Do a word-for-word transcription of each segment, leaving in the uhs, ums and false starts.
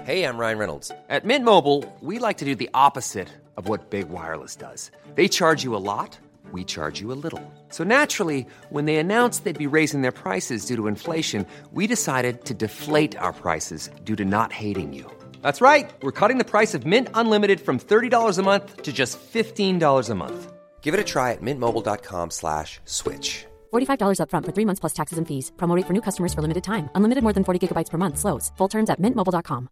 Hey, I'm Ryan Reynolds. At Mint Mobile, we like to do the opposite of what Big Wireless does. They charge you a lot, we charge you a little. So naturally, when they announced they'd be raising their prices due to inflation, we decided to deflate our prices due to not hating you. That's right. We're cutting the price of Mint Unlimited from thirty dollars a month to just fifteen dollars a month. Give it a try at mintmobile.com slash switch. forty-five dollars up front for three months plus taxes and fees. Promo rate for new customers for limited time. Unlimited more than forty gigabytes per month. Slows full terms at mint mobile dot com.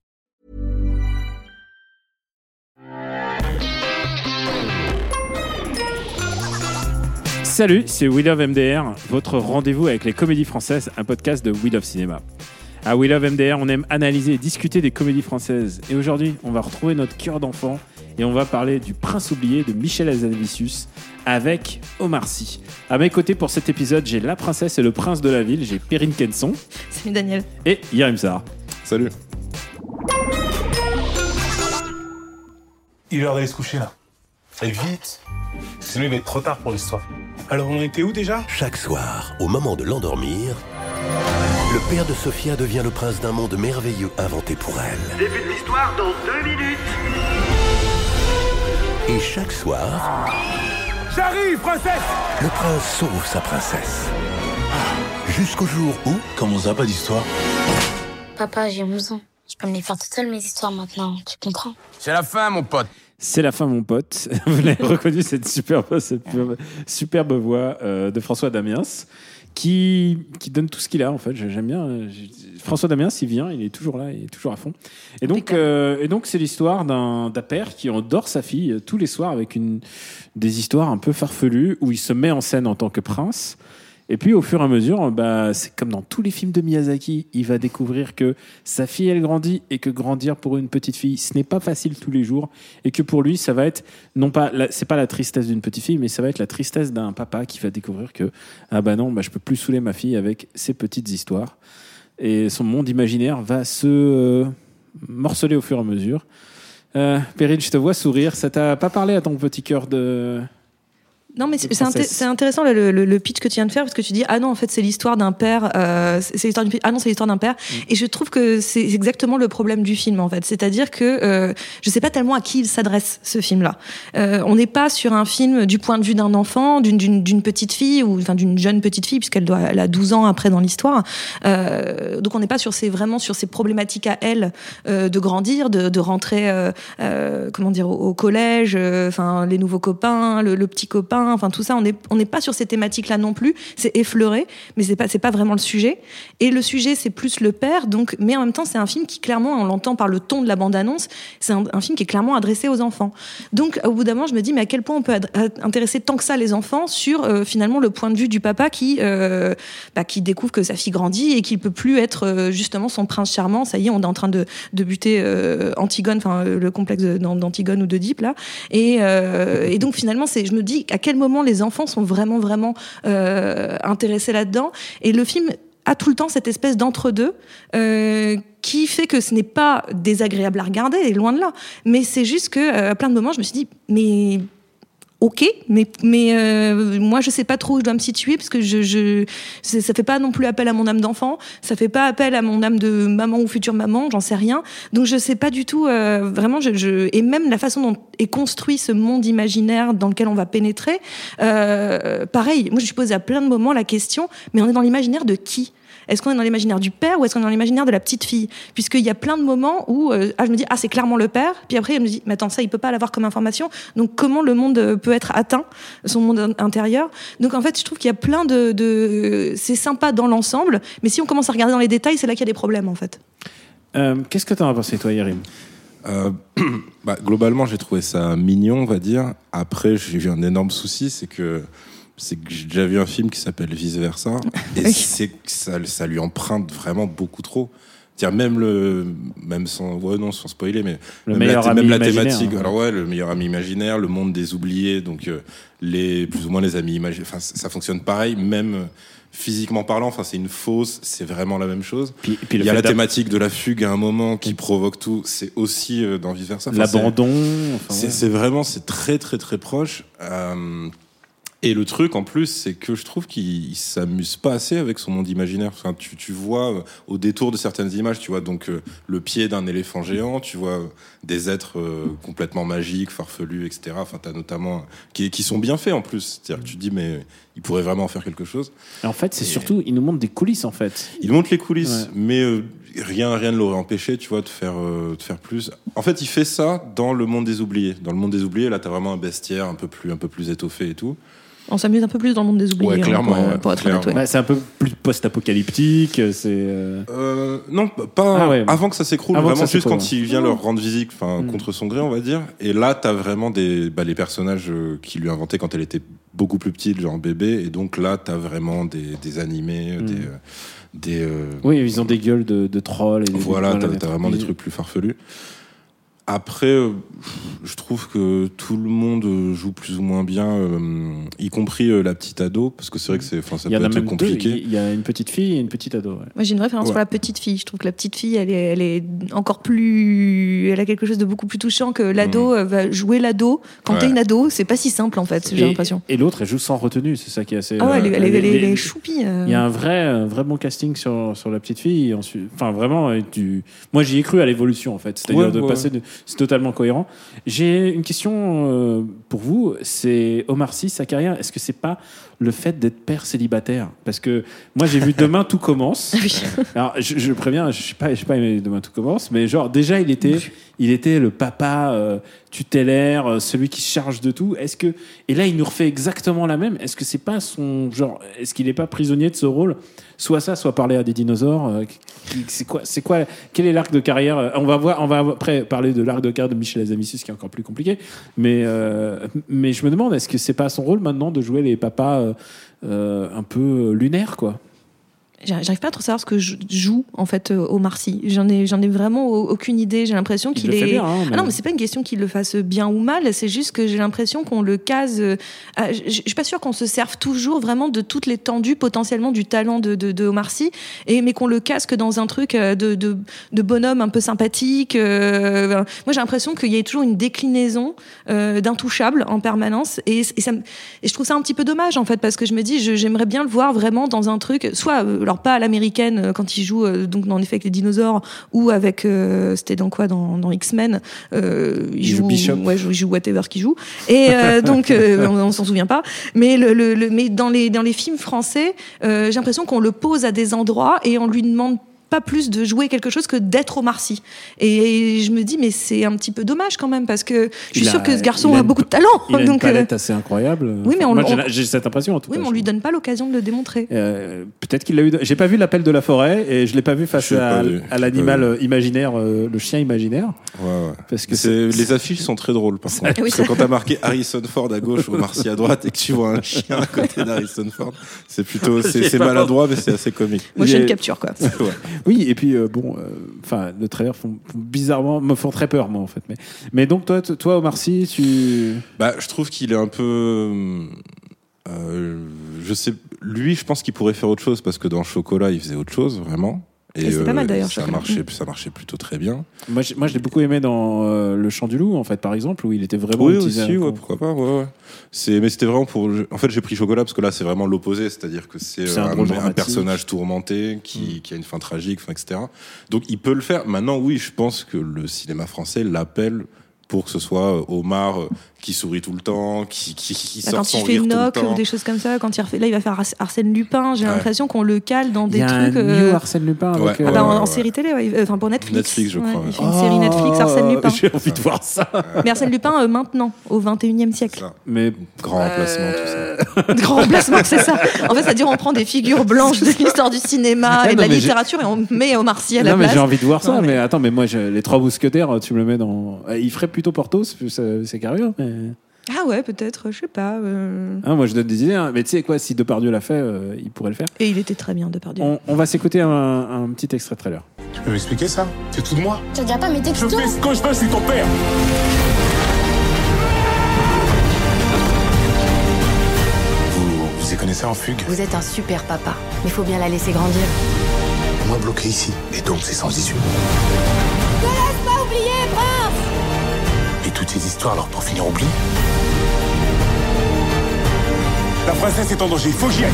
Salut, c'est We Love M D R, votre rendez-vous avec les comédies françaises, un podcast de We Love Cinéma. À We Love M D R, on aime analyser et discuter des comédies françaises. Et aujourd'hui, on va retrouver notre cœur d'enfant et on va parler du Prince oublié de Michel Hazanavicius avec Omar Sy. À mes côtés pour cet épisode, j'ai la princesse et le prince de la ville, j'ai Perrine Kenson. Salut Daniel. Et Yerim Sahar. Salut. Il est l'heure d'aller se coucher là. Et vite, sinon il va être trop tard pour l'histoire. Alors on était où déjà ? Chaque soir, au moment de l'endormir, le père de Sophia devient le prince d'un monde merveilleux inventé pour elle. Début de l'histoire dans deux minutes. Et chaque soir... J'arrive, princesse ! Le prince sauve sa princesse. Jusqu'au jour où... Comment ça, pas d'histoire ? Papa, j'ai onze ans. Je peux me les faire toutes seules, mes histoires maintenant. Tu comprends ? C'est la fin, mon pote. C'est la fin, mon pote. Vous l'avez reconnu, cette superbe, cette superbe, superbe voix euh, de François Damiens, qui, qui donne tout ce qu'il a, en fait. J'aime bien. François Damiens, il vient, il est toujours là, il est toujours à fond. Et donc, euh, et donc c'est l'histoire d'un, d'un père qui endort sa fille tous les soirs avec une, des histoires un peu farfelues où il se met en scène en tant que prince. Et puis, au fur et à mesure, bah, c'est comme dans tous les films de Miyazaki, il va découvrir que sa fille, elle grandit et que grandir pour une petite fille, ce n'est pas facile tous les jours. Et que pour lui, ça va être, non pas, la, c'est pas la tristesse d'une petite fille, mais ça va être la tristesse d'un papa qui va découvrir que, ah bah non, bah, je peux plus saouler ma fille avec ces petites histoires. Et son monde imaginaire va se euh, morceler au fur et à mesure. Euh, Perrine, je te vois sourire. Ça t'a pas parlé à ton petit cœur de... Non, mais c'est, c'est, inté- c'est intéressant le, le, le pitch que tu viens de faire, parce que tu dis ah non, en fait c'est l'histoire d'un père, euh, c'est, c'est l'histoire d'une ah non c'est l'histoire d'un père, mmh. Et je trouve que c'est exactement le problème du film en fait, c'est-à-dire que euh, je sais pas tellement à qui il s'adresse ce film-là. Euh, on n'est pas sur un film du point de vue d'un enfant, d'une, d'une, d'une petite fille ou enfin d'une jeune petite fille puisqu'elle doit elle a douze ans après dans l'histoire. Euh, donc on n'est pas sur ces vraiment sur ces problématiques à elle euh, de grandir, de, de rentrer euh, euh, comment dire au, au collège, enfin euh, les nouveaux copains, le, le petit copain. Enfin tout ça, on n'est on n'est pas sur ces thématiques-là non plus. C'est effleuré, mais c'est pas c'est pas vraiment le sujet. Et le sujet, c'est plus le père. Donc, mais en même temps, c'est un film qui clairement, on l'entend par le ton de la bande-annonce, c'est un, un film qui est clairement adressé aux enfants. Donc, au bout d'un moment, je me dis, mais à quel point on peut ad- intéresser tant que ça les enfants sur euh, finalement le point de vue du papa qui euh, bah, qui découvre que sa fille grandit et qu'il peut plus être euh, justement son prince charmant. Ça y est, on est en train de de buter euh, Antigone, enfin le complexe de, d'Antigone ou d'Oedipe là. Et, euh, et donc finalement, c'est, je me dis à quel moment les enfants sont vraiment vraiment euh, intéressés là-dedans, et le film a tout le temps cette espèce d'entre-deux euh, qui fait que ce n'est pas désagréable à regarder, loin de là, mais c'est juste que euh, à plein de moments je me suis dit mais ok, mais mais euh, moi je sais pas trop où je dois me situer parce que je je ça fait pas non plus appel à mon âme d'enfant, ça fait pas appel à mon âme de maman ou future maman, j'en sais rien. Donc je sais pas du tout euh, vraiment je, je et même la façon dont est construit ce monde imaginaire dans lequel on va pénétrer. Euh, pareil, moi je me suis posé à plein de moments la question, mais on est dans l'imaginaire de qui ? Est-ce qu'on est dans l'imaginaire du père ou est-ce qu'on est dans l'imaginaire de la petite fille ? Puisqu'il y a plein de moments où euh, ah, je me dis ah c'est clairement le père, puis après je me dis mais attends ça il peut pas l'avoir comme information, donc comment le monde peut être atteint, son monde intérieur. Donc en fait je trouve qu'il y a plein de, de... c'est sympa dans l'ensemble, mais si on commence à regarder dans les détails c'est là qu'il y a des problèmes en fait. Euh, qu'est-ce que t'en as pensé toi Yerim ? Euh, bah, globalement, j'ai trouvé ça mignon, on va dire. Après, j'ai eu un énorme souci, c'est que c'est que j'ai déjà vu un film qui s'appelle Vice Versa, et Oui. c'est que ça, ça lui emprunte vraiment beaucoup trop. C'est-à-dire même le, même sans, ouais non, sans spoiler, mais le même meilleur la, ami même la imaginaire, thématique. hein. Alors ouais, le meilleur ami imaginaire, le monde des oubliés, donc euh, les plus ou moins les amis imaginaires. Enfin, ça, ça fonctionne pareil, même euh, physiquement parlant. Enfin, c'est une fausse, c'est vraiment la même chose. Puis, puis il le y a fait la d'ab- thématique de la fugue à un moment qui provoque tout. C'est aussi euh, dans Vice Versa. Enfin, l'abandon. c'est, Enfin, c'est, ouais. c'est vraiment, c'est très très très proche. Euh, Et le truc en plus, c'est que je trouve qu'il il s'amuse pas assez avec son monde imaginaire. Enfin, tu, tu vois euh, au détour de certaines images, tu vois donc euh, le pied d'un éléphant géant, tu vois euh, des êtres euh, complètement magiques, farfelus, et cetera. Enfin, t'as notamment euh, qui, qui sont bien faits en plus. C'est-à-dire que tu te dis mais il pourrait vraiment en faire quelque chose. Et en fait, c'est Et surtout il nous montre des coulisses en fait. Il montre les coulisses, Ouais. mais euh, rien rien ne l'aurait empêché, tu vois, de faire euh, de faire plus. En fait, il fait ça dans le monde des oubliés. Dans le monde des oubliés, là, t'as vraiment un bestiaire un peu plus un peu plus étoffé et tout. On s'amuse un peu plus dans le monde des oubliés. Ouais, clairement, hein, pour, ouais, pour être clairement. honnête, ouais. Bah, c'est un peu plus post-apocalyptique. C'est. euh, Euh, non, pas Ah ouais. avant que ça s'écroule, Avant que vraiment ça juste s'écroule, quand ouais. il vient Mmh. leur rendre visite, enfin Mm. contre son gré, on va dire. Et là, t'as vraiment des bah, les personnages euh, qu'il lui a inventés quand elle était beaucoup plus petite, genre bébé. Et donc là, t'as vraiment des, des animés, Mm. des euh, des euh, Oui, ils ont des gueules de, de trolls. Et des- voilà, voilà, t'as, t'as vraiment des trucs plus farfelus. Après, euh, je trouve que tout le monde joue plus ou moins bien, euh, y compris euh, la petite ado, parce que c'est vrai que c'est, enfin, ça Il y en peut a être même deux. compliqué. Il y a une petite fille et une petite ado. Ouais. Moi, j'ai une référence Ouais. pour la petite fille. Je trouve que la petite fille, elle est, elle est encore plus. Elle a quelque chose de beaucoup plus touchant que l'ado. Elle va jouer l'ado. Quand Ouais. t'es une ado, c'est pas si simple, en fait, j'ai Et- l'impression. Et l'autre, elle joue sans retenue. C'est ça qui est assez. Ah ouais, elle, est- elle, est- elle est- elle les- est choupie. euh. Il y a un vrai, un vrai bon casting sur, sur la petite fille. Et ensuite, enfin, vraiment, et tu... moi, j'y ai cru à l'évolution, en fait. C'est-à-dire Ouais, de ouais. passer. De... C'est totalement cohérent. J'ai une question euh, pour vous. C'est Omar Sy, sa carrière. Est-ce que c'est pas le fait d'être père célibataire? Parce que moi, j'ai vu Demain tout commence. Oui. Alors, je, je préviens, je sais pas, je sais pas aimé Demain tout commence, mais genre déjà, il était, il était le papa euh, tutélaire, euh, celui qui se charge de tout. Est-ce que et là, il nous refait exactement la même. Est-ce que c'est pas son genre? Est-ce qu'il est pas prisonnier de ce rôle? Soit ça, soit parler à des dinosaures. euh, qui- C'est quoi? C'est quoi? Quel est l'arc de carrière? Euh, On va voir. On va après parler de l'arc de carrière de Michel Hazanavicius, qui est encore plus compliqué. Mais euh, mais je me demande, est-ce que c'est pas son rôle maintenant de jouer les papas euh, euh, un peu lunaires, quoi? J'arrive pas à trop savoir ce que je joue en fait euh, Omar Sy. J'en ai, j'en ai vraiment au- aucune idée. J'ai l'impression Il qu'il le fait est. bien, hein, mais- Ah non, mais c'est pas une question qu'il le fasse bien ou mal. C'est juste que j'ai l'impression qu'on le case. euh, à- je, je suis pas sûre qu'on se serve toujours vraiment de toute l'étendue potentiellement du talent de, de, de Omar Sy, et mais qu'on le case que dans un truc euh, de, de, de bonhomme un peu sympathique. euh, Moi, j'ai l'impression qu'il y a toujours une déclinaison euh, d'intouchable en permanence, et, et ça, me- et je trouve ça un petit peu dommage en fait, parce que je me dis, je, j'aimerais bien le voir vraiment dans un truc, soit euh, alors pas à l'américaine euh, quand il joue euh, donc en effet avec les dinosaures, ou avec euh, c'était dans quoi dans, dans X-Men euh, il, Il joue Bishop. ouais, il joue whatever qu'il joue, et euh, donc euh, on, on s'en souvient pas, mais le, le, le- mais dans les dans les films français, euh, j'ai l'impression qu'on le pose à des endroits et on lui demande pas plus de jouer quelque chose que d'être Omar Sy. Et je me dis, mais c'est un petit peu dommage quand même, parce que je suis Il a- sûre que ce garçon il a a une- beaucoup de talent. Il a une donc, euh, palette assez incroyable. Oui, mais on- moi, on- j'ai, j'ai cette impression en tout oui, cas. mais on lui donne pas l'occasion de le démontrer. Euh, peut-être qu'il l'a eu. J'ai pas vu l'appel de la forêt et je l'ai pas vu face Je l'ai à, pas vu, à j'ai l'animal pas euh, imaginaire, euh, le chien imaginaire. Ouais, ouais. Parce que c'est, c'est- les affiches sont très drôles par contre. Oui, Parce que quand t'as marqué Harrison Ford à gauche, Omar Sy à droite, et que tu vois un chien à côté d'Harrison Ford, c'est plutôt c'est, J'ai c'est pas maladroit, mais c'est assez comique. Moi, je J'ai- le capture, quoi. Ouais. Oui, et puis euh, bon, enfin, le trailer font, font bizarrement, me font très peur moi en fait. Mais, mais donc toi, t- toi, Omar Sy, tu. Bah, je trouve qu'il est un peu. Euh, je sais. Lui, je pense qu'il pourrait faire autre chose parce que dans Chocolat, il faisait autre chose vraiment. Et c'est pas mal, d'ailleurs, Ça Chocolat. marchait, ça marchait plutôt très bien. Moi, je, moi, je l'ai beaucoup aimé dans euh, Le Chant du Loup en fait, par exemple, où il était vraiment. Oui, utilisé aussi, un- ouais, pourquoi pas. Ouais, ouais. C'est, mais c'était vraiment pour. En fait, j'ai pris Chocolat parce que là, c'est vraiment l'opposé, c'est-à-dire que c'est, C'est un un, drôle un dramatique. personnage tourmenté qui, qui a une fin tragique, enfin, et cetera. Donc, il peut le faire. Maintenant, oui, je pense que le cinéma français l'appelle pour que ce soit euh, Omar euh, qui sourit tout le temps, qui, qui, qui Bah, sort quand son il fait rire tout le Knock temps. ou des choses comme ça, quand il refait, là, il va faire Ars- Arsène Lupin. J'ai Ouais. l'impression qu'on le cale dans Il des y a trucs. un euh, new Arsène Lupin avec. Ouais, Ah euh, bah, en, ouais, en ouais. série télé, ouais. Enfin pour Netflix. Netflix, je crois, ouais. Il fait une série Netflix, Arsène Lupin. J'ai envie de voir ça. Mais Arsène Lupin euh, maintenant, au vingt et unième siècle. Ça. Mais Grand remplacement, tout ça. Grand remplacement, c'est ça. En fait, c'est-à-dire on prend des figures blanches de l'histoire du cinéma Ouais, et de non, la mais j'ai- littérature et on met Omar Sy à la non, mais place. j'ai envie de voir ça. Non, mais... mais- attends, mais moi, je- les Trois Mousquetaires, tu me le mets dans. Euh, Il ferait plutôt Porthos, c'est, c'est carré. Mais... Ah ouais, peut-être, je sais pas. euh. Hein, moi, je donne des idées. Hein. Mais tu sais quoi, si Depardieu l'a fait, euh, il pourrait le faire. Et il était très bien, Depardieu. On, on va s'écouter un, un petit extrait de trailer. Tu peux m'expliquer ça? C'est tout de moi. Tu regardes pas mes Je textos? fais ce que je veux, je suis ton père. Vous vous y connaissez en fugue? Vous êtes un super papa, mais faut bien la laisser grandir. Moi bloqué ici, et donc c'est sans issue. Pas oublier, Prince! Et toutes ces histoires, alors pour finir oubliées. La princesse est en danger, il faut que j'y aille.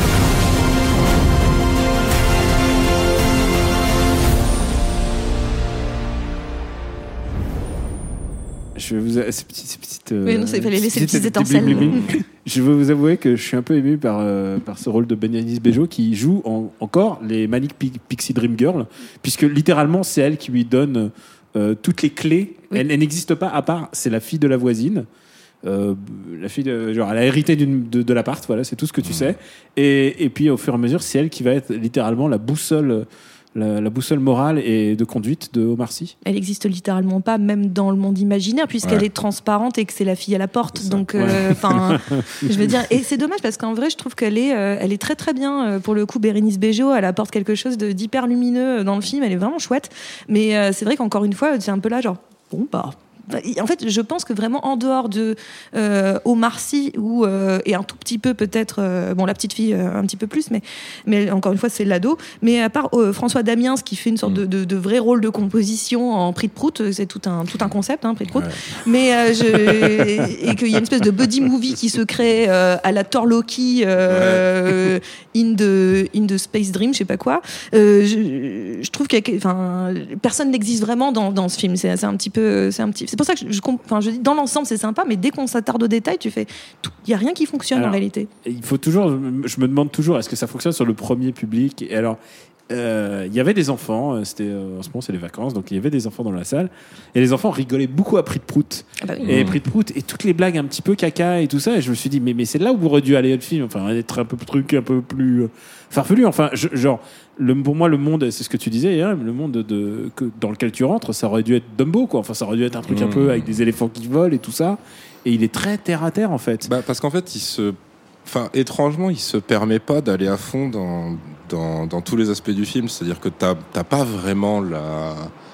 Je vais vous ces petites, ces petites euh, oui, non, il fallait laisser les petites petites étincelles. blibli. Je veux vous avouer que je suis un peu ému par euh, par ce rôle de Bérénice Bejo qui joue en, encore les Manic Pixie Dream Girl, puisque littéralement c'est elle qui lui donne euh, toutes les clés. Oui. Elle, elle n'existe pas à part, c'est la fille de la voisine. Euh, la fille de, genre elle a hérité d'une, de, de l'appart, voilà, c'est tout ce que tu sais. Et, et puis au fur et à mesure, c'est elle qui va être littéralement la boussole. La, la boussole morale et de conduite de Omar Sy. Elle existe littéralement pas, même dans le monde imaginaire, puisqu'elle ouais. est transparente et que c'est la fille à la porte. Donc, enfin, euh, ouais. je veux dire, et c'est dommage parce qu'en vrai, je trouve qu'elle est, euh, elle est très très bien euh, pour le coup. Bérénice Bejo, elle apporte quelque chose de, d'hyper lumineux dans le film. Elle est vraiment chouette. Mais euh, c'est vrai qu'encore une fois, c'est un peu là, genre, bon bah. En fait, je pense que vraiment en dehors de euh, Omar Sy ou euh, et un tout petit peu peut-être euh, bon la petite fille euh, un petit peu plus, mais mais encore une fois c'est l'ado. Mais à part euh, François Damiens qui fait une sorte de, de, de vrai rôle de composition en prix de prout, c'est tout un tout un concept, hein, prix de prout. Ouais. Mais euh, je, et qu'il y a une espèce de buddy movie qui se crée euh, à la Thor Loki euh, ouais. in the in the Space Dream, je sais pas quoi. Euh, je, je trouve qu'il y a, enfin personne n'existe vraiment dans dans ce film. C'est, c'est un petit peu c'est un petit c'est pour ça que je, je, enfin, je dis dans l'ensemble c'est sympa, mais dès qu'on s'attarde aux détails, tu fais, il y a rien qui fonctionne. Alors, en réalité. Il faut toujours, je me demande toujours, est-ce que ça fonctionne sur le premier public ? Et alors, il euh, y avait des enfants, c'était euh, en ce moment c'est les vacances, donc il y avait des enfants dans la salle, et les enfants rigolaient beaucoup à Prix de Prout. Ah bah oui. Et Prix de Prout et toutes les blagues un petit peu caca et tout ça, et je me suis dit mais mais c'est là où aurait dû aller le film, enfin être un peu truc un peu plus euh, farfelu, enfin je, genre. Le, pour moi, le monde, c'est ce que tu disais, hein, le monde de, que, dans lequel tu rentres, ça aurait dû être Dumbo, quoi. Enfin, ça aurait dû être un truc mmh. un peu avec des éléphants qui volent et tout ça. Et il est très terre à terre, en fait. Bah, parce qu'en fait, il se, enfin, étrangement, il se permet pas d'aller à fond dans, dans, dans tous les aspects du film. C'est-à-dire que t'as, t'as pas vraiment la.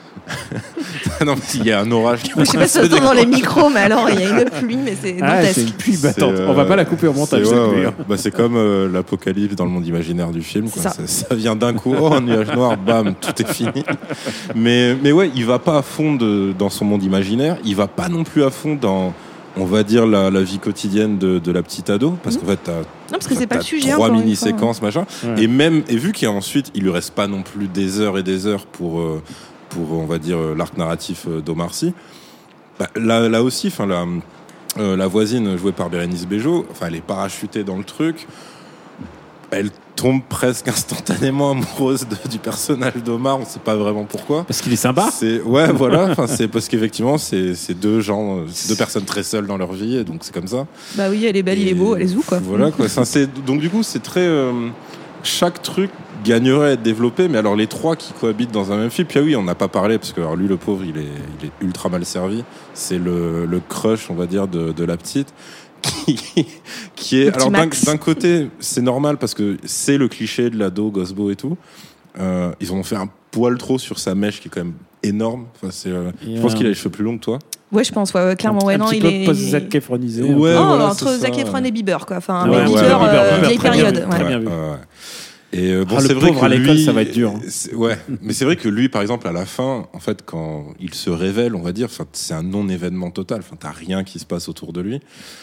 Non, il y a un orage. Je sais pas si ça entend dans les micros, mais alors il y a une pluie, mais c'est ah, dantesque. C'est une pluie battante. Euh, on va pas la couper au montage. C'est, cette ouais, pluie, ouais. Hein. Bah, c'est comme euh, l'apocalypse dans le monde imaginaire du film. Quoi. Ça. Ça, ça vient d'un coup, oh un nuage noir, bam, tout est fini. Mais mais ouais, il va pas à fond de, dans son monde imaginaire. Il va pas non plus à fond dans, on va dire la, la vie quotidienne de, de la petite ado, parce mmh. qu'en fait t'as non, parce que c'est pas le sujet, trois mini séquences machin. Ouais. Et même et vu qu'ensuite il lui reste pas non plus des heures et des heures pour euh, pour on va dire l'arc narratif d'Omar Sy, bah, là, là aussi enfin la, euh, la voisine jouée par Bérénice Bejo, enfin elle est parachutée dans le truc, elle tombe presque instantanément amoureuse de, du personnage d'Omar, on sait pas vraiment pourquoi, parce qu'il est sympa, c'est, ouais voilà, enfin, c'est parce qu'effectivement c'est, c'est deux gens, c'est deux personnes très seules dans leur vie, et donc c'est comme ça. Bah oui, elle est belle, et il est beau, elle est zou quoi. Voilà quoi, enfin, c'est, donc du coup c'est très euh, chaque truc gagnerait à être développé, mais alors les trois qui cohabitent dans un même film, puis ah oui, on n'a pas parlé, parce que alors lui, le pauvre, il est, il est ultra mal servi, c'est le, le crush, on va dire, de, de la petite, qui, qui est... Alors d'un, d'un côté, c'est normal, parce que c'est le cliché de l'ado, Gosbo et tout, euh, ils en ont fait un poil trop sur sa mèche, qui est quand même énorme, enfin, c'est, euh, yeah. Je pense qu'il a les cheveux plus longs que toi. Ouais, je pense, ouais, ouais clairement. Ouais, un non, petit il peu est post-Zac Efronisé. Ouais, oh, voilà, entre Zac Efron et Bieber, quoi. Enfin, ouais, mais ouais, Bieber, ouais, euh, Bieber, vieille période. Bien vu, très bien vu. Ouais, ouais. Et euh, bon, ah, c'est le vrai pauvre que à l'école, lui, ça va être dur. Ouais, mais c'est vrai que lui, par exemple, à la fin, en fait, quand il se révèle, on va dire, c'est un non-événement total. Enfin, t'as rien qui se passe autour de lui.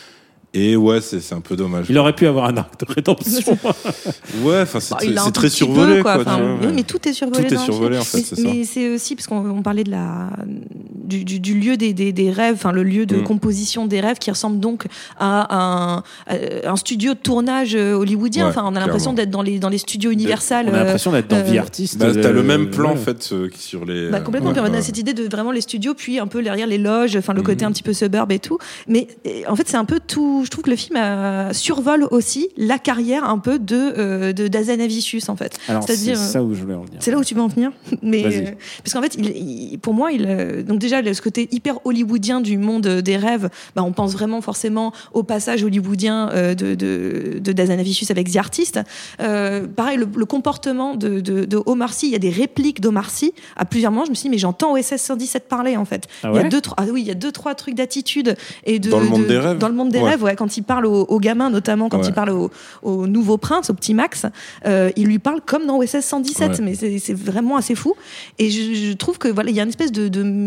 Et ouais, c'est, c'est un peu dommage. Il aurait pu avoir un arc de rédemption. Ouais, enfin, c'est, bah, c'est, c'est très survolé, peu, quoi. quoi. Enfin, oui, mais tout est survolé. Tout est survolé, en fait, mais, c'est ça. Mais c'est aussi parce qu'on on parlait de la du, du, du lieu des, des, des rêves, enfin le lieu de mmh. composition des rêves, qui ressemble donc à un, à un studio de tournage hollywoodien. Ouais, enfin, on a l'impression clairement. d'être dans les dans les studios Universal. On a l'impression d'être dans euh, Vie Artiste. Bah, t'as euh, le même plan, ouais. en fait, euh, sur les. Bah, complètement. Ouais, puis on a ouais. cette idée de vraiment les studios, puis un peu derrière les loges, enfin le mmh. côté un petit peu suburb et tout. Mais et, en fait, c'est un peu tout. Je trouve que le film a survole aussi la carrière un peu de, euh, de d'Azanavicius en fait. Alors c'est-à-dire, c'est ça où je voulais en venir. C'est là où tu veux en venir. Mais Vas-y. euh, parce qu'en fait, il, il, pour moi, il euh, donc déjà ce côté hyper hollywoodien du monde des rêves, bah, on pense vraiment forcément au passage hollywoodien euh, de, de, de d'Azanavicius avec The Artist. Euh, pareil, le, le comportement de, de, de Omar Sy, il y a des répliques d'Omar Sy à plusieurs moments. Je me suis dit mais j'entends O S S cent dix-sept parler en fait. Ah il ouais y a deux trois, ah oui, il y a deux trois trucs d'attitude et de Dans le monde de, des rêves. Dans le monde des ouais. rêves, ouais, quand il parle aux, aux gamins, notamment quand ouais. il parle au, au nouveau prince, au petit Max, euh, il lui parle comme dans O S S cent dix-sept, ouais. mais c'est, c'est vraiment assez fou. Et je, je trouve que voilà, il y a une espèce de, de mélange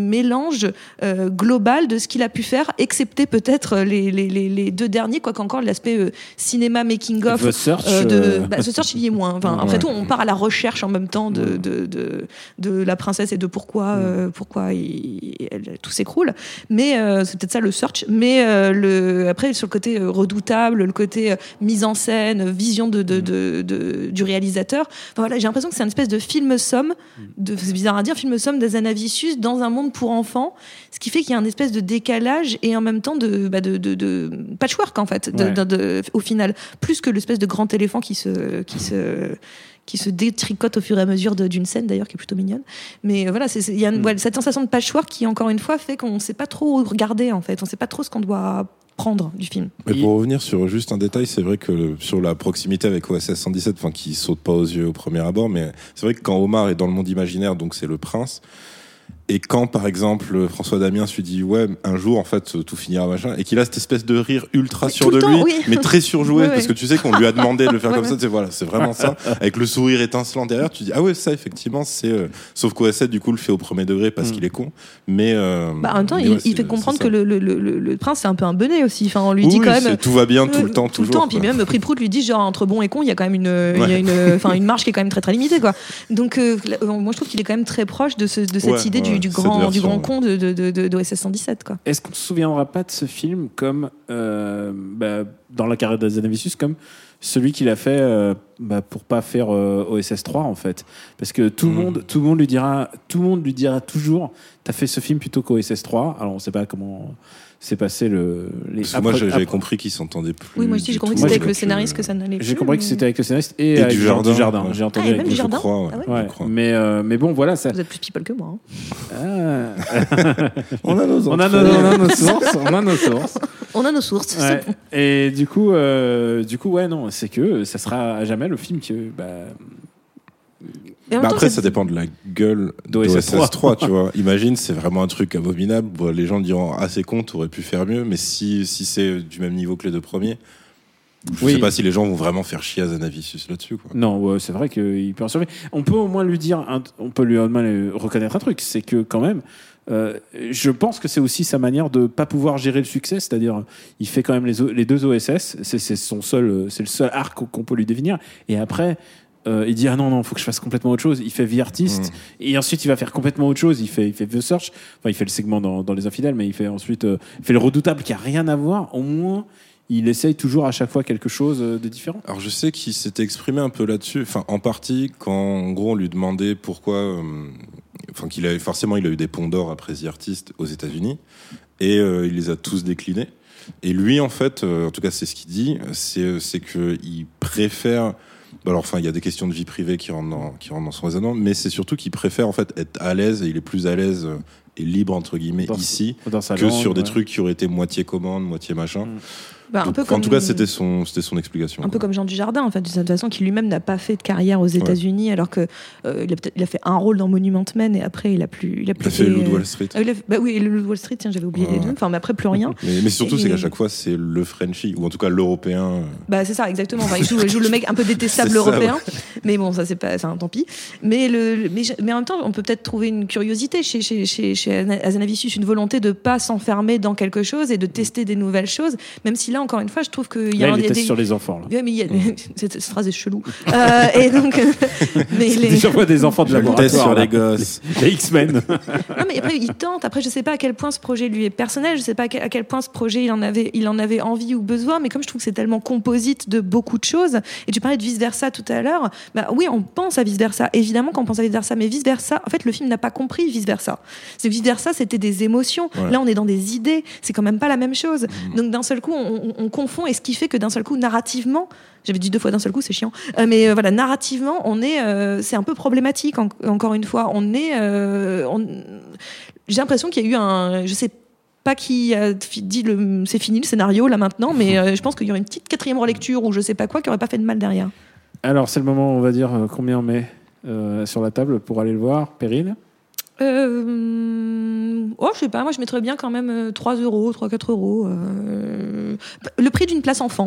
mélange euh, global de ce qu'il a pu faire, excepté peut-être les, les, les, les deux derniers, quoi qu'encore l'aspect euh, cinéma making of. The Search, euh, de, euh... bah, The Search, il y est moins. Enfin, ouais. Après tout, on part à la recherche en même temps de, de, de, de la princesse et de pourquoi, euh, pourquoi il, elle, tout s'écroule. Mais euh, c'est peut-être ça le Search. Mais euh, le, après, sur le côté euh, redoutable, le côté euh, mise en scène, vision de, de, de, de, du réalisateur. Enfin, voilà, j'ai l'impression que c'est une espèce de film-somme, de, c'est bizarre à dire, film-somme d'Azanavicius dans un monde pour enfants, ce qui fait qu'il y a une espèce de décalage et en même temps de, bah de, de, de patchwork en fait, de, ouais. de, de, au final, plus que l'espèce de grand éléphant qui se, qui se, qui se détricote au fur et à mesure de, d'une scène d'ailleurs qui est plutôt mignonne. Mais euh, voilà, il y a une, mm. ouais, cette sensation de patchwork qui encore une fois fait qu'on ne sait pas trop regarder en fait, on ne sait pas trop ce qu'on doit prendre du film. Mais pour revenir sur juste un détail, c'est vrai que sur la proximité avec O S S cent dix-sept, enfin qui saute pas aux yeux au premier abord, mais c'est vrai que quand Omar est dans le monde imaginaire, donc c'est le prince. Et quand, par exemple, François Damiens lui dit ouais, un jour en fait tout finira machin, et qu'il a cette espèce de rire ultra sûr de temps, lui, oui. mais très surjoué, oui, parce oui. que tu sais qu'on lui a demandé de le faire ouais, comme ouais. ça, c'est voilà, c'est vraiment ça, avec le sourire étincelant derrière. Tu dis ah ouais, ça effectivement c'est, euh... sauf qu'O S sept du coup le fait au premier degré parce mm. qu'il est con, mais euh... bah, en même temps mais il, ouais, il fait comprendre que le, le, le, le prince c'est un peu un benet aussi. Enfin, on lui oui, dit oui, quand même tout va bien tout euh, le temps, tout toujours. le temps. Puis même Prix Prout lui dit genre entre bon et con, il y a quand même une, ouais. il y a une, enfin une marge qui est quand même très très limitée quoi. Donc euh, moi je trouve qu'il est quand même très proche de, ce, de cette ouais, idée ouais, du, du grand du grand ouais. con de, de, de, de, d'O S S cent dix-sept quoi. Est-ce qu'on se souviendra pas de ce film comme euh, bah, dans la carrière d'Azanavicius comme celui qu'il a fait euh, bah, pour pas faire euh, O S S trois en fait, parce que tout le mmh. monde tout le monde lui dira tout le monde lui dira toujours t'as fait ce film plutôt qu'O S S trois. Alors on sait pas comment s'est passé le les Parce que moi j'avais après... compris qu'ils s'entendaient plus. Oui, moi aussi j'ai compris que c'était avec le scénariste que ça n'allait plus. J'ai compris que c'était avec le scénariste et, et avec du jardin, du jardin. Ouais. J'ai entendu ah, avec même du jardin. Je crois, ouais. Ah ouais, ouais. Je crois. Mais euh, mais bon voilà ça. Vous êtes plus people que moi. Hein. Ah. on a nos on a nos, on a nos sources, on a nos sources. On a nos sources. Ouais. Et du coup euh, du coup ouais non, c'est que ça sera à jamais le film que bah Bah temps, après, c'est... ça dépend de la gueule d'O S S trois, tu vois. Imagine, c'est vraiment un truc abominable. Bon, les gens diront, ah, c'est con, t'aurais pu faire mieux. Mais si, si c'est du même niveau que les deux premiers, je oui. sais pas si les gens vont vraiment faire chier Azanavicius là-dessus, quoi. Non, ouais, c'est vrai qu'il peut en survivre. On peut au moins lui dire, un, on peut lui au moins reconnaître un truc, c'est que quand même, euh, je pense que c'est aussi sa manière de pas pouvoir gérer le succès, c'est-à-dire, il fait quand même les, les deux O S S, c'est, c'est son seul, c'est le seul arc qu'on peut lui définir. Et après, Euh, il dit ah non non faut que je fasse complètement autre chose, il fait The Artist mmh. et ensuite il va faire complètement autre chose, il fait il fait The Search, enfin il fait le segment dans, dans Les Infidèles, mais il fait ensuite euh, il fait Le Redoutable qui a rien à voir. Au moins il essaye toujours à chaque fois quelque chose de différent. Alors je sais qu'il s'était exprimé un peu là-dessus, enfin en partie quand en gros on lui demandait pourquoi euh, enfin qu'il avait forcément il a eu des ponts d'or après The Artist aux États-Unis et euh, il les a tous déclinés. Et lui en fait euh, en tout cas c'est ce qu'il dit, c'est c'est que il préfère. Alors, enfin, il y a des questions de vie privée qui rentrent dans, qui rentrent dans son raisonnement, mais c'est surtout qu'il préfère en fait être à l'aise et il est plus à l'aise et libre entre guillemets dans, ici dans que langue, sur des ouais. trucs qui auraient été moitié commande, moitié machin. Mmh. Bah, un Donc, peu comme, en tout cas, c'était son, c'était son explication. Un quoi. peu comme Jean Dujardin, en fait, de toute façon, qui lui-même n'a pas fait de carrière aux États-Unis, ouais. alors que euh, il, a il a fait un rôle dans Monument Men et après il a plus, il a plus. Il a fait, fait Loup de Wall Street. Euh, il a fait, bah oui, le Loup de Wall Street, tiens, j'avais oublié ouais. les deux. Enfin, mais après plus rien. mais, mais surtout, et, c'est qu'à chaque fois, c'est le Frenchie ou en tout cas l'européen. Bah c'est ça, exactement. Enfin, il joue, il joue le mec un peu détestable européen, ça, ouais. mais bon, ça c'est pas, ça, tant pis. Mais le, mais, mais en même temps, on peut peut-être trouver une curiosité chez chez chez, chez Azanavicius, une volonté de pas s'enfermer dans quelque chose et de tester des nouvelles choses, même si là, encore une fois, je trouve que il y a là, un, il y a des... des... sur les enfants. Là. Ouais, mais il y a... cette, cette phrase est chelou. Euh, et donc, mais les... déjà fois des enfants de laboratoire sur les gosses, les, les X-Men. Non, mais après il tente. Après, je sais pas à quel point ce projet lui est personnel. Je sais pas à quel, à quel point ce projet il en avait, il en avait envie ou besoin. Mais comme je trouve que c'est tellement composite de beaucoup de choses. Et tu parlais de vice versa tout à l'heure. Bah oui, on pense à vice versa. Évidemment qu'on pense à vice versa, mais vice versa. En fait, le film n'a pas compris vice versa. C'est vice versa, c'était des émotions. Ouais. Là, on est dans des idées. C'est quand même pas la même chose. Mmh. Donc d'un seul coup, on, on, on confond. Et ce qui fait que d'un seul coup, narrativement, j'avais dit deux fois d'un seul coup, c'est chiant, euh, mais euh, voilà, narrativement, on est, euh, c'est un peu problématique. En, encore une fois, on est, euh, on, j'ai l'impression qu'il y a eu un, je sais pas qui a dit le, c'est fini le scénario là maintenant, mais euh, je pense qu'il y aurait une petite quatrième relecture ou je sais pas quoi qui aurait pas fait de mal derrière. Alors c'est le moment, on va dire euh, combien on met euh, sur la table pour aller le voir, Perrine. Euh... Oh, je sais pas, moi je mettrais bien quand même trois euros, trois quatre euros. Euh... Le prix d'une place enfant.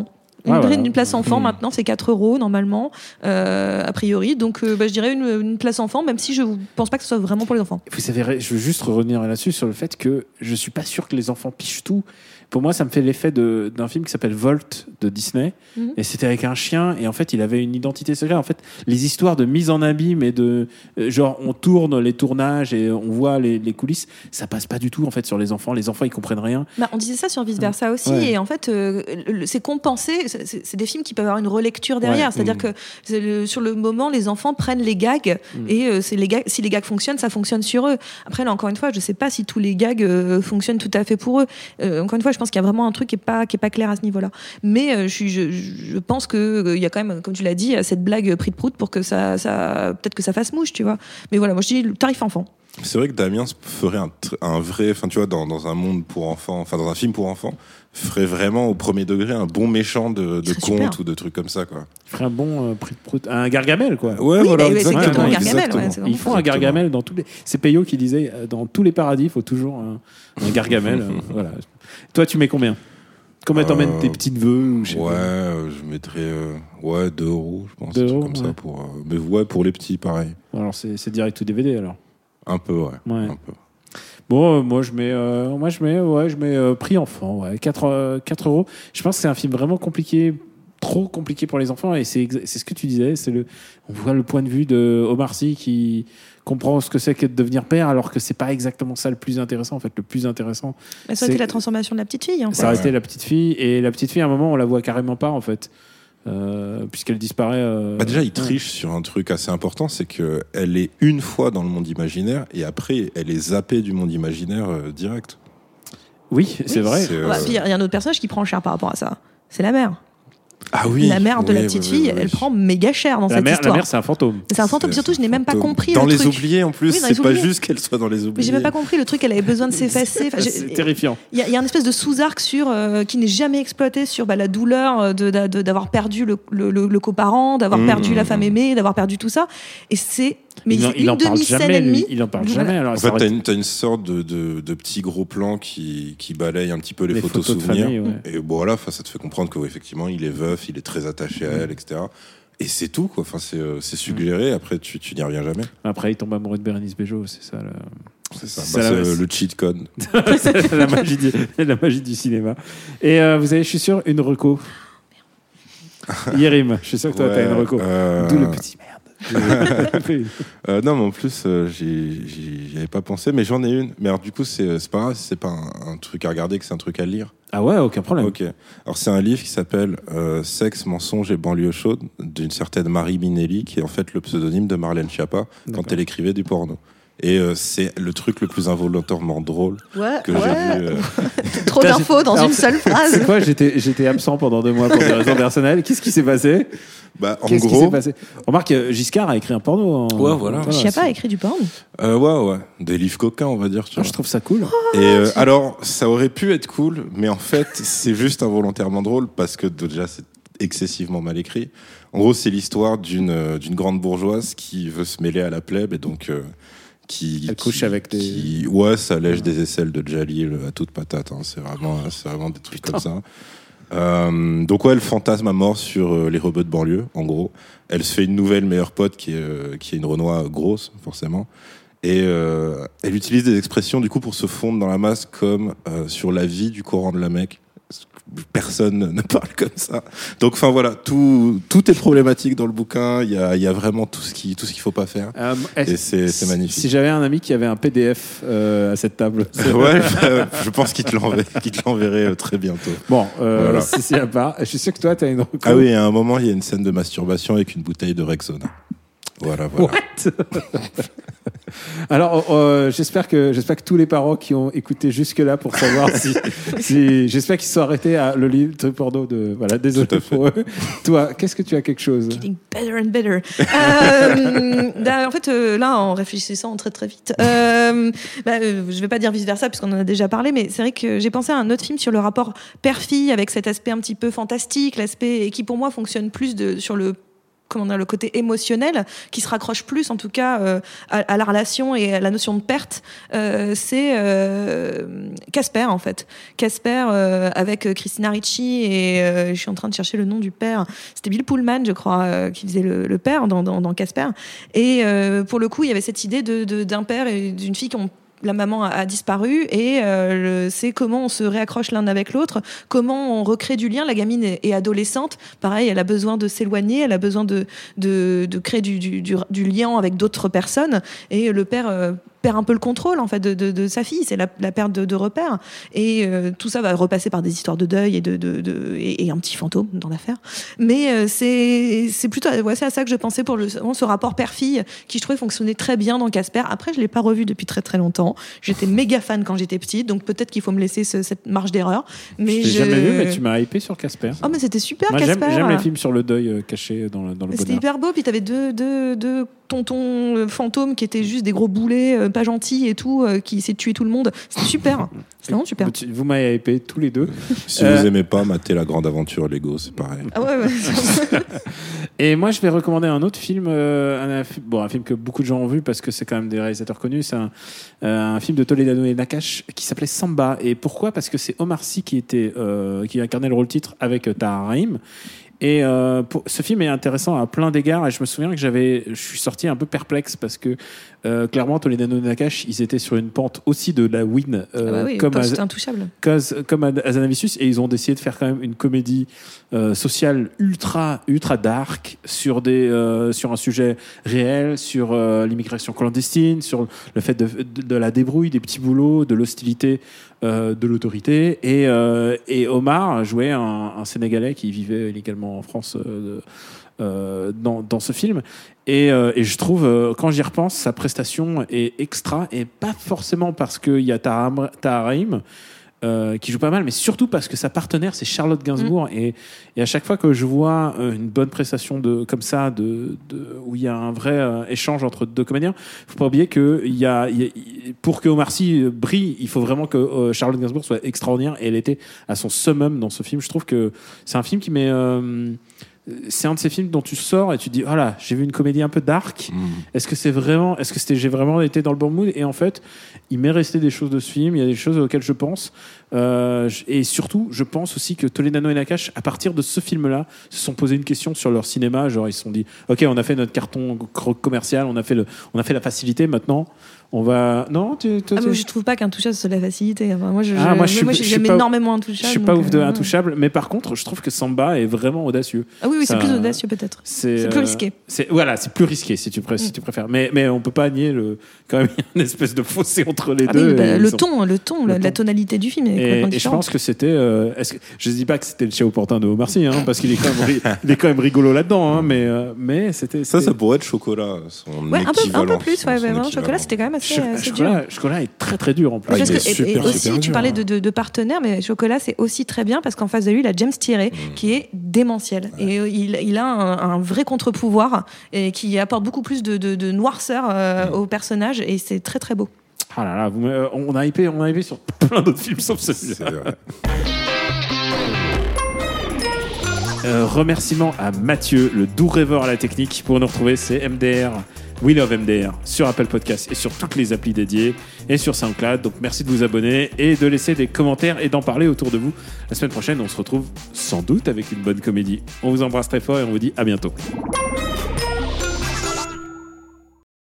Une, Ouais, voilà. une place enfant, Mmh. maintenant, c'est quatre euros, normalement, euh, a priori. Donc, euh, bah, je dirais une, une place enfant, même si je pense pas que ce soit vraiment pour les enfants. Vous savez, je veux juste revenir là-dessus sur le fait que je suis pas sûr que les enfants pichent tout. Pour moi, ça me fait l'effet de, d'un film qui s'appelle Volt de Disney. Mhm. Et c'était avec un chien. Et en fait, il avait une identité secrète. En fait, les histoires de mise en abîme et de. euh, Genre, on tourne les tournages et on voit les, les coulisses. Ça passe pas du tout, en fait, sur les enfants. Les enfants, ils comprennent rien. Bah, on disait ça sur Vice Versa aussi, Ouais. et en fait, euh, le- c'est compensé. C'est, c'est- c'est des films qui peuvent avoir une relecture derrière. Ouais. C'est-à-dire Mmh. que c'est le- sur le moment, les enfants prennent les gags, Mmh. et euh, c'est les gags, si les gags fonctionnent, ça fonctionne sur eux. Après, là, encore une fois, je sais pas si tous les gags euh, fonctionnent tout à fait pour eux. Euh, encore une fois, je pense qu'il y a vraiment un truc qui est pas, qui est pas clair à ce niveau-là. Mais euh, je, suis- je, je pense que euh, il y a quand même, comme tu l'as dit, cette blague pris de prout pour que ça, ça peut-être que ça fasse mouche, tu vois. Mais voilà, moi je dis le tarif enfant. C'est vrai que Damien ferait un, tr- un vrai, enfin tu vois, dans, dans un monde pour enfants, enfin dans un film pour enfants, ferait vraiment au premier degré un bon méchant de, de serait super. conte ou de trucs comme ça, quoi. Il ferait un bon euh, prix de prout. Un Gargamel, quoi. Ouais, Oui, voilà, mais c'est exactement. exactement Gargamel, exactement. ouais, c'est vraiment Ils font un Gargamel dans tous les. C'est Peyo qui disait euh, dans tous les paradis, il faut toujours un, un Gargamel. euh, voilà. Toi, tu mets combien? Combien t'emmènes Euh, tes petits neveux ou je sais Ouais, pas. euh, je mettrais euh, ouais deux euros, je pense, Deux un truc euros, comme ouais. ça pour. euh, mais ouais, pour les petits, pareil. Alors c'est, c'est direct ou D V D alors. Un peu, ouais. Ouais. Un peu. Bon, euh, moi je mets, euh, moi je mets, ouais, je mets euh, prix enfant, ouais, quatre, euh, quatre euros. Je pense que c'est un film vraiment compliqué, trop compliqué pour les enfants, et c'est, exa- c'est ce que tu disais, c'est le, on voit le point de vue de Omar Sy qui comprend ce que c'est que de devenir père, alors que c'est pas exactement ça le plus intéressant. En fait, le plus intéressant, Mais ça, c'est c'est la transformation de la petite fille. En fait. ça restait la petite fille, et la petite fille, à un moment, on la voit carrément pas en fait, euh, puisqu'elle disparaît. Euh, Bah déjà, il ouais. triche sur un truc assez important, c'est que elle est une fois dans le monde imaginaire et après, elle est zappée du monde imaginaire euh, direct. Oui, c'est vrai. C'est, euh, Bah, puis il y a un autre personnage qui prend cher par rapport à ça. C'est la mère. Ah oui. La mère de oui, la petite oui, fille, oui, oui. elle prend méga cher dans La cette mère, la histoire. mère, c'est un fantôme. C'est un fantôme. C'est- Surtout, je n'ai même pas fantôme. compris Dans le les truc. oubliés, en plus, Oui, dans c'est les pas oubliés. juste qu'elle soit dans les Mais oubliés. j'ai même pas compris le truc. Elle avait besoin de s'effacer. Enfin, j'ai- C'est terrifiant. Il y, a- il y a un espèce de sous-arc sur euh, qui n'est jamais exploité sur bah, la douleur euh, de, de- de- d'avoir perdu le, le, le- le coparent, d'avoir Mmh. perdu la femme aimée, d'avoir perdu tout ça. Et c'est mais il en, c'est il une en parle demi-scène jamais, et lui. demie. Il en parle Voilà. jamais. Alors, En ça fait, aurait t'as été- une, t'as une sorte de, de, de petits gros plans qui, qui balayent un petit peu les, Les photos, photos de souvenirs. famille, ouais. Et bon, voilà, enfin, ça te fait comprendre qu'effectivement, il est veuf, il est très attaché à elle, et cetera. Et c'est tout, quoi. Enfin, c'est, euh, c'est suggéré. Après, tu, tu n'y reviens jamais. Après, il tombe amoureux de Bérénice Bejo, c'est ça. Le... C'est ça. C'est Bah, la- c'est le cheat code. c'est la magie, du, la magie du cinéma. Et euh, vous avez, je suis sûr, une reco. Yérim, je suis sûr que toi, Ouais, t'as une reco. euh, D'où le petit merde. Euh, non, mais en plus, euh, j'y, j'y, j'y avais pas pensé, mais j'en ai une. Mais alors, du coup, c'est, c'est pas grave si c'est pas un, un truc à regarder, que c'est un truc à lire. Ah ouais, aucun problème. Ok. Alors, c'est un livre qui s'appelle euh, Sexe, mensonge et banlieue chaude, d'une certaine Marie Minelli, qui est en fait le pseudonyme de Marlène Schiappa quand D'accord. elle écrivait du porno. Et euh, c'est le truc le plus involontairement drôle Ouais, que ouais. j'ai vu. euh. Trop Putain, d'infos dans Alors, une seule phrase. C'est quoi j'étais, j'étais absent pendant deux mois pour des raisons personnelles. Qu'est-ce qui s'est passé Bah, en Qu'est-ce qui gros. s'est passé Remarque, euh, Giscard a écrit un porno. En... Ouais, voilà. Chiappa a écrit du porno. Euh, ouais, ouais. Des livres coquins, on va dire. Tu Ah, vois. je trouve ça cool. Et euh, alors, ça aurait pu être cool, mais en fait, c'est juste involontairement drôle parce que déjà, c'est excessivement mal écrit. En gros, c'est l'histoire d'une euh, d'une grande bourgeoise qui veut se mêler à la plèbe et donc euh, qui Elle qui- couche avec des- qui- ouais, ça lèche des aisselles de Jalil à toute patate. Hein. C'est vraiment, c'est vraiment des trucs comme ça. Euh, donc ouais, elle fantasme à mort sur euh, les rebeux de banlieue, en gros. Elle se fait une nouvelle meilleure pote qui est, euh, qui est une Renoir grosse, forcément. Et euh, elle utilise des expressions du coup pour se fondre dans la masse comme euh, sur la vie du Coran de la Mecque. Personne ne parle comme ça. Donc enfin voilà, tout tout est problématique dans le bouquin. Il y a il y a vraiment tout ce qui tout ce qu'il faut pas faire. Euh, est-ce- Et c'est c'est magnifique. Si j'avais un ami qui avait un P D F euh, à cette table. Ouais, je, je pense qu'il te l'enverrait, qu'il te l'enverrait euh, très bientôt. Bon, euh, Voilà. si c'est à part. Je suis sûr que toi, t'as une reco. Ah oui, à un moment, il y a une scène de masturbation avec une bouteille de Rexona. Voilà, voilà. What Alors, euh, j'espère que j'espère que tous les parents qui ont écouté jusque là pour savoir si, si j'espère qu'ils sont arrêtés à le livre de porno de voilà. Désolé Tout à fait. pour eux. Toi, qu'est-ce que tu as quelque chose Getting better and better. Euh, bah, en fait, euh, là, en réfléchissant très très vite, euh, bah, euh, je vais pas dire vice versa puisqu'on en a déjà parlé, mais c'est vrai que j'ai pensé à un autre film sur le rapport père-fille avec cet aspect un petit peu fantastique, l'aspect et qui pour moi fonctionne plus de, sur le comment dire, le côté émotionnel qui se raccroche plus en tout cas euh, à, à la relation et à la notion de perte, euh, c'est euh, Casper en fait. Casper euh, avec Christina Ricci et euh, je suis en train de chercher le nom du père. C'était Bill Pullman, je crois, euh, qui faisait le, le père dans, dans, dans Casper. Et euh, pour le coup, il y avait cette idée de, de, d'un père et d'une fille qui ont la maman a, a disparu et euh, le, c'est comment on se réaccroche l'un avec l'autre, comment on recrée du lien. La gamine est, est adolescente, pareil, elle a besoin de s'éloigner, elle a besoin de, de, de créer du, du, du, du lien avec d'autres personnes et le père euh, perd un peu le contrôle en fait de, de, de sa fille, c'est la, la perte de, de repères et euh, tout ça va repasser par des histoires de deuil et, de, de, de, et, et un petit fantôme dans l'affaire, mais euh, c'est, c'est plutôt ouais, c'est à ça que je pensais pour le, ce rapport père-fille qui je trouvais fonctionnait très bien dans Casper. Après je l'ai pas revu depuis très très longtemps, j'étais méga fan quand j'étais petite, donc peut-être qu'il faut me laisser ce, cette marge d'erreur, mais je l'ai je... jamais vu, mais tu m'as hypé sur Casper. Oh mais c'était super. Moi, Casper, j'aime, j'aime les films sur le deuil euh, caché dans le, dans le c'était bonheur. hyper beau, puis t'avais deux, deux, deux tontons euh, fantômes qui étaient juste des gros boulets euh, pas gentils et tout, euh, qui essaient de tuer tout le monde, c'était super, c'était vraiment super. Vous m'avez hypé tous les deux. Si euh... vous aimez pas, matez La Grande Aventure Lego, c'est pareil. Ah ouais, ouais. Et moi je vais recommander un autre film, euh, un, bon, un film que beaucoup de gens ont vu parce que c'est quand même des réalisateurs connus, c'est un, euh, un film de Toledano et Nakache qui s'appelait Samba. Et pourquoi ? Parce que c'est Omar Sy qui, était, euh, qui incarnait le rôle titre avec Tahar Rahim. Et euh, pour, ce film est intéressant à plein d'égards et je me souviens que j'avais, je suis sorti un peu perplexe parce que euh, clairement Toledano et Nakache ils étaient sur une pente aussi de la win euh, ah bah oui, comme, Az- intouchable. comme Hazanavicius, et ils ont décidé de faire quand même une comédie euh, sociale ultra ultra dark sur des euh, sur un sujet réel, sur euh, l'immigration clandestine, sur le fait de, de, de la débrouille, des petits boulots, de l'hostilité euh, de l'autorité et, euh, et Omar jouait un, un Sénégalais qui vivait illégalement en France euh, euh, dans, dans ce film et, euh, et je trouve euh, quand j'y repense sa prestation est extra et pas forcément parce qu'il y a Tahar Rahim Euh, qui joue pas mal, mais surtout parce que sa partenaire c'est Charlotte Gainsbourg mmh. et, et à chaque fois que je vois euh, une bonne prestation de, comme ça de, de, où il y a un vrai euh, échange entre deux comédiens, faut pas oublier que il y a, il y a, pour que Omar Sy brille il faut vraiment que euh, Charlotte Gainsbourg soit extraordinaire et elle était à son summum dans ce film. Je trouve que c'est un film qui met euh, c'est un de ces films dont tu sors et tu te dis voilà, j'ai vu une comédie un peu dark. Mmh. Est-ce que c'est vraiment, est-ce que c'était, j'ai vraiment été dans le bon mood? Et en fait, il m'est resté des choses de ce film. Il y a des choses auxquelles je pense. Euh, et surtout, je pense aussi que Toledano et Nakache, à partir de ce film-là, se sont posé une question sur leur cinéma. Genre, ils se sont dit, ok, on a fait notre carton commercial, on a fait le, on a fait la facilité. Maintenant, on va. Non, tu. tu ah, tu... je trouve pas qu'Intouchable soit la facilité. Enfin, moi, je, ah, moi, je, je, moi, je, j'aime je énormément Intouchable. Je suis pas donc, ouf de euh... Intouchable, mais par contre, je trouve que Samba est vraiment audacieux. Ah oui, oui, ça, c'est plus audacieux peut-être. C'est, c'est plus risqué. Euh, c'est, voilà, c'est plus risqué si tu, pré- mm. si tu préfères. Mais, mais on peut pas nier le. Quand même, il y a une espèce de fossé entre les ah deux. Oui, bah, le, sont... ton, le ton, le la, ton, la tonalité du film est et, complètement différente. Et je pense que c'était. Euh, est-ce que, je dis pas que c'était le Ciao Portin de Omar Sy, hein, parce qu'il est quand même, il est quand même rigolo là-dedans, hein, mais, euh, mais c'était, c'était. Ça, ça pourrait être Chocolat, son ouais, équivalent. Un peu, un peu plus, son, ouais, son vraiment. Chocolat, c'était quand même assez, Ch- assez chocolat, dur. Chocolat est très très dur en plus. Ah, parce que, super, et, et aussi, super tu dur, parlais hein. de, de, de partenaires, mais Chocolat, c'est aussi très bien parce qu'en face de lui, il a James Thierry, mmh. qui est démentiel. Ouais. Et il, il a un, un vrai contre-pouvoir et qui apporte beaucoup plus de, de, de noirceur euh, mmh. au personnage et c'est très très beau. Ah là là, vous, euh, on a hypé, on a hypé sur plein d'autres films sauf celui-là. Euh, remerciements à Mathieu, le doux rêveur à la technique. Pour nous retrouver, c'est M D R, We Love M D R, sur Apple Podcasts et sur toutes les applis dédiées et sur SoundCloud. Donc merci de vous abonner et de laisser des commentaires et d'en parler autour de vous. La semaine prochaine, on se retrouve sans doute avec une bonne comédie. On vous embrasse très fort et on vous dit à bientôt.